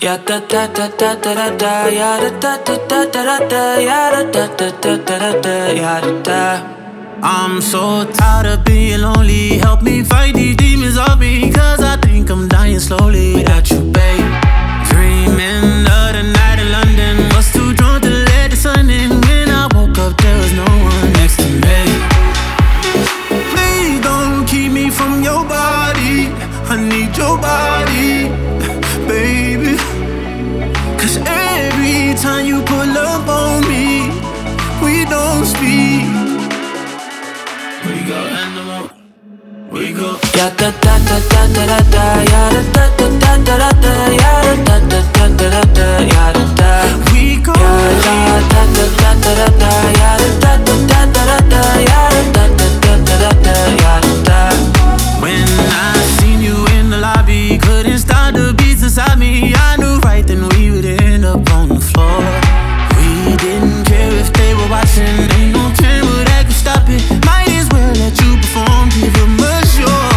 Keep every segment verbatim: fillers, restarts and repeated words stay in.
Ya da da da da da da da, ya da da da da da da da, ya da da da da da da da, ya da da. I'm so tired of being lonely. Help me fight these demons off me, cause I think I'm dying slowly without you, babe. Dreaming of the night in London, was too drunk to let the sun in. When I woke up, there was no one next to me. Please don't keep me from your body. I need your body, baby. Cause every time you pull up on me, we don't speak. We go animal, we go. Ya da da da da da da da, ya da da da da da da, ya da da da da da da, ya da da. We go. Ya da da da da da da, ya da da da da da, ya da da da da da, ya da da. When I seen you in the lobby, couldn't stop the beats inside me. I knew right then we would end up on the floor. We didn't care if they were watching. Ain't no camera that could stop it. Might as well let you perform, give them a show.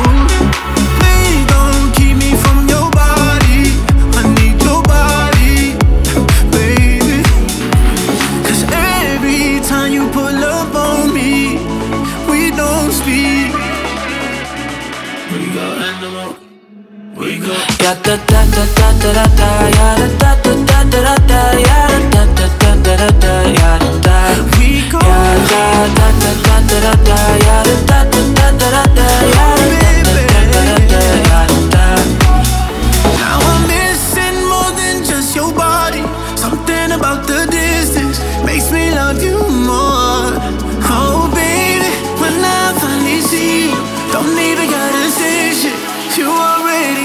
Please don't keep me from your body. I need your body, baby. Cause every time you pull up on me, we don't speak. We go animal, we go. Ya da da da da da da, ya da da da da da, ya da da da da da, ya da da. We go. Ya da da da da da da, ya da da da da da, ya da da da da, ya da da. Now I'm missing more than just your body. Something about the distance makes me love you more. Oh baby, when I finally see you, don't even gotta say shit, you already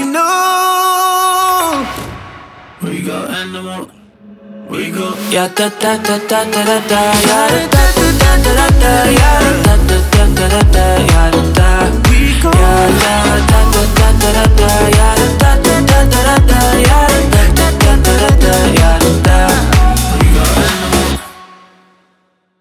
know. We go animal, we go. Ya da da da da da da, ya da da da da da, ya da da da da da, ya da da.